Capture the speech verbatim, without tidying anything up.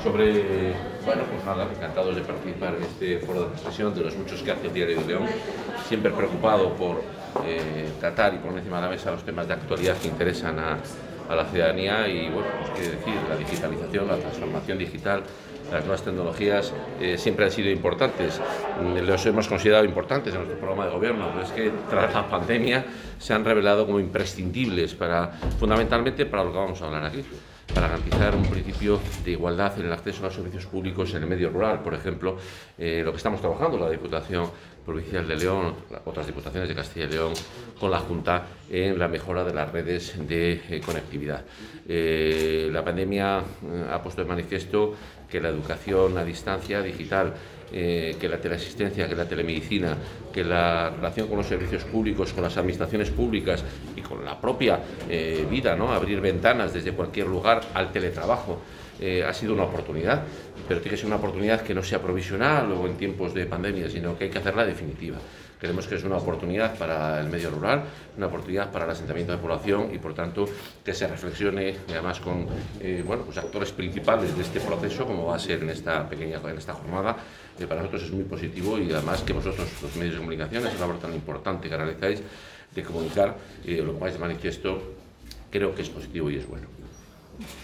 sobre, bueno, pues nada, encantados de participar en este foro de reflexión de los muchos que hace el Diario de León, siempre preocupado por eh, tratar y poner encima de la mesa los temas de actualidad que interesan a, a la ciudadanía y, bueno, pues quiere decir, la digitalización, la transformación digital, las nuevas tecnologías eh, siempre han sido importantes, los hemos considerado importantes en nuestro programa de gobierno, pero es que tras la pandemia se han revelado como imprescindibles para, fundamentalmente para lo que vamos a hablar aquí, para garantizar un principio de igualdad en el acceso a los servicios públicos en el medio rural. Por ejemplo, eh, lo que estamos trabajando la Diputación Provincial de León, otras diputaciones de Castilla y León, con la Junta en la mejora de las redes de eh, conectividad. Eh, la pandemia eh, ha puesto de manifiesto que la educación a distancia digital, eh, que la teleasistencia, que la telemedicina, que la relación con los servicios públicos, con las administraciones públicas y con la propia eh, vida, ¿no? Abrir ventanas desde cualquier lugar al teletrabajo, eh, ha sido una oportunidad, pero tiene que ser una oportunidad que no sea provisional o en tiempos de pandemia, sino que hay que hacerla definitiva. Creemos que es una oportunidad para el medio rural, una oportunidad para el asentamiento de población y, por tanto, que se reflexione, además, con eh, bueno, pues actores principales de este proceso, como va a ser en esta pequeña en esta jornada. Eh, para nosotros es muy positivo y, además, que vosotros, los medios de comunicación, es una labor tan importante que realizáis de comunicar, eh, lo que vais de manifiesto, creo que es positivo y es bueno.